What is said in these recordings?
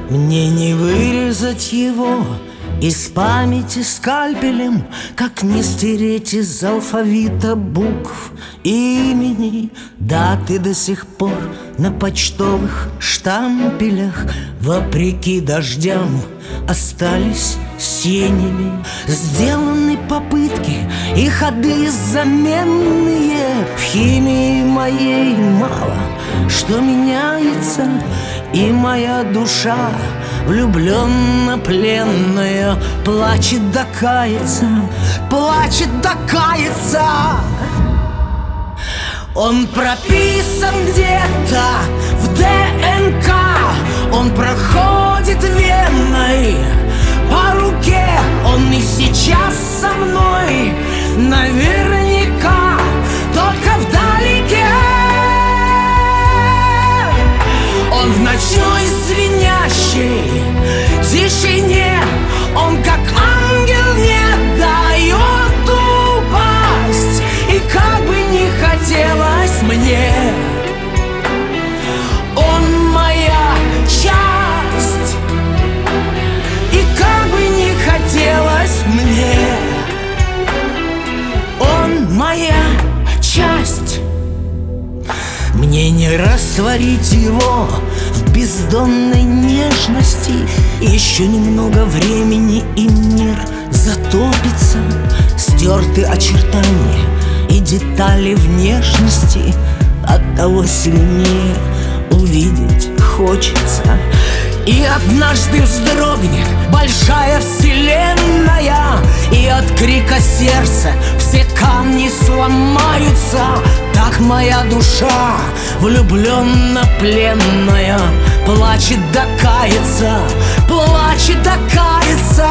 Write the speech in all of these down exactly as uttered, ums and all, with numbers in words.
Мне не вырезать его из памяти скальпелем, как не стереть из алфавита букв и имени. Даты до сих пор на почтовых штампелях, вопреки дождям, остались синими. Сделаны попытки и ходы заменные. В химии моей мало что меняется, и моя душа, влюбленно пленная, плачет да кается, плачет да кается. Он прописан где-то в ДНК, он проходит веной по руке. Он и сейчас со мной наверняка, только вдалеке. Он в ночной звенящей тишине, он как ангел не дает упасть. И как бы ни хотелось мне, он моя часть. И как бы ни хотелось мне, он моя часть. Мне не растворить его в бездонной нежности. Еще немного времени, и мир затопится. Стерты очертания и детали внешности, оттого сильнее увидеть хочется. И однажды вздрогнет большая вселенная, и от крика сердца все камни сломаются. Так моя душа, влюбленно пленная, плачет да кается, плачет да кается.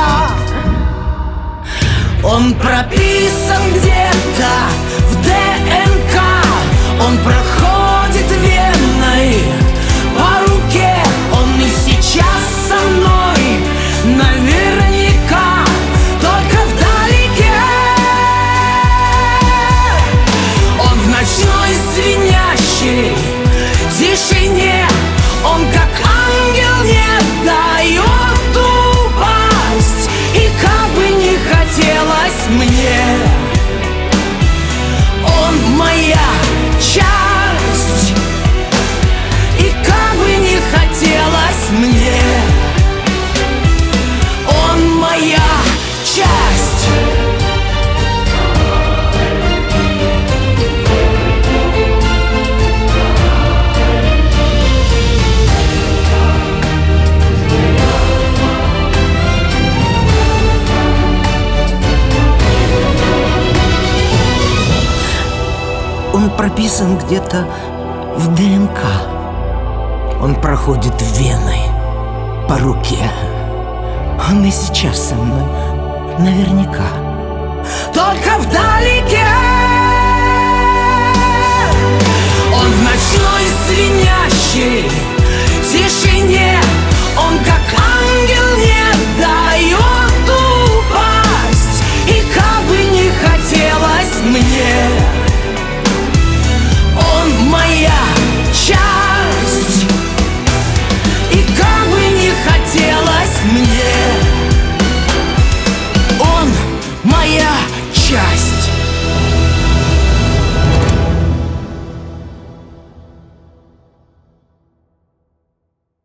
Он прописан где-то в ДНК, он проходит веной по руке. Он и сейчас со мной наверняка, только вдалеке. Он в ночной звенящей тишине, он как ангел не дает упасть. И как бы ни хотелось мне, он моя часть. И как бы ни хотелось мне, он моя часть. Он прописан где-то в ДНК, он проходит веной по руке. Он и сейчас со мной наверняка, только вдалеке.